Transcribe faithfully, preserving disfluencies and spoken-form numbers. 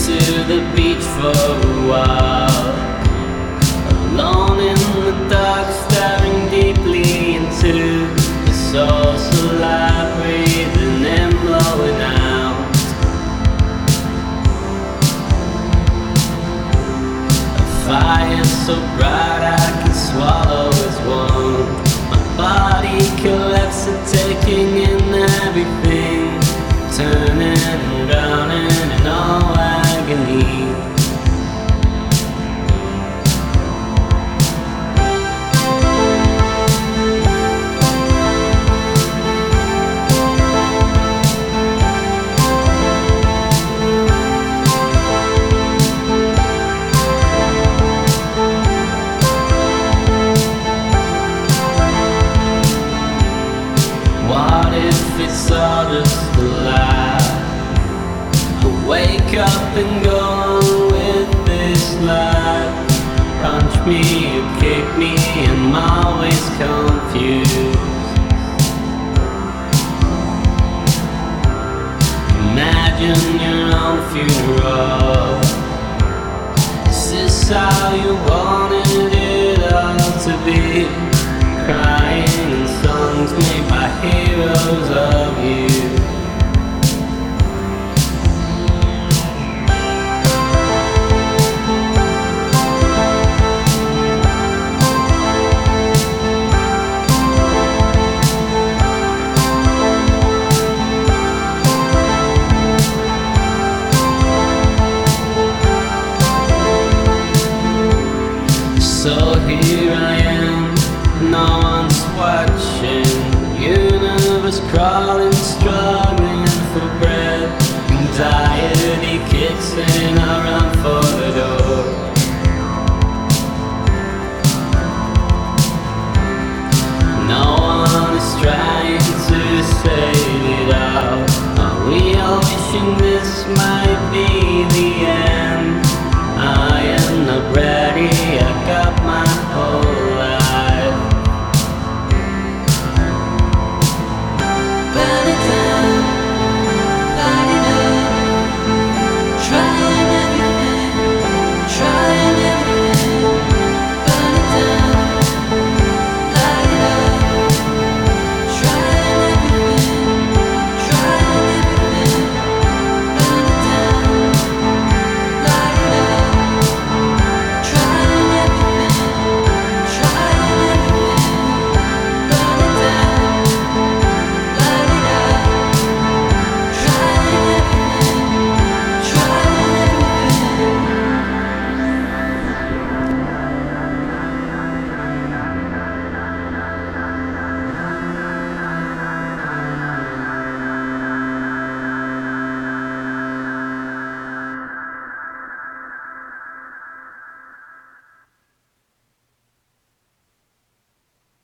to the beach for a while, alone in the dark, staring deeply into the source of light, breathing in, blowing out. A fire so bright I can swallow its warmth. My body collapses, taking in everything, turning and drowning in all agony. What if it's all just a lie? I wake up and go on with this life. Punch me or kick me, I'm always confused. Imagine your own funeral. Is this how you want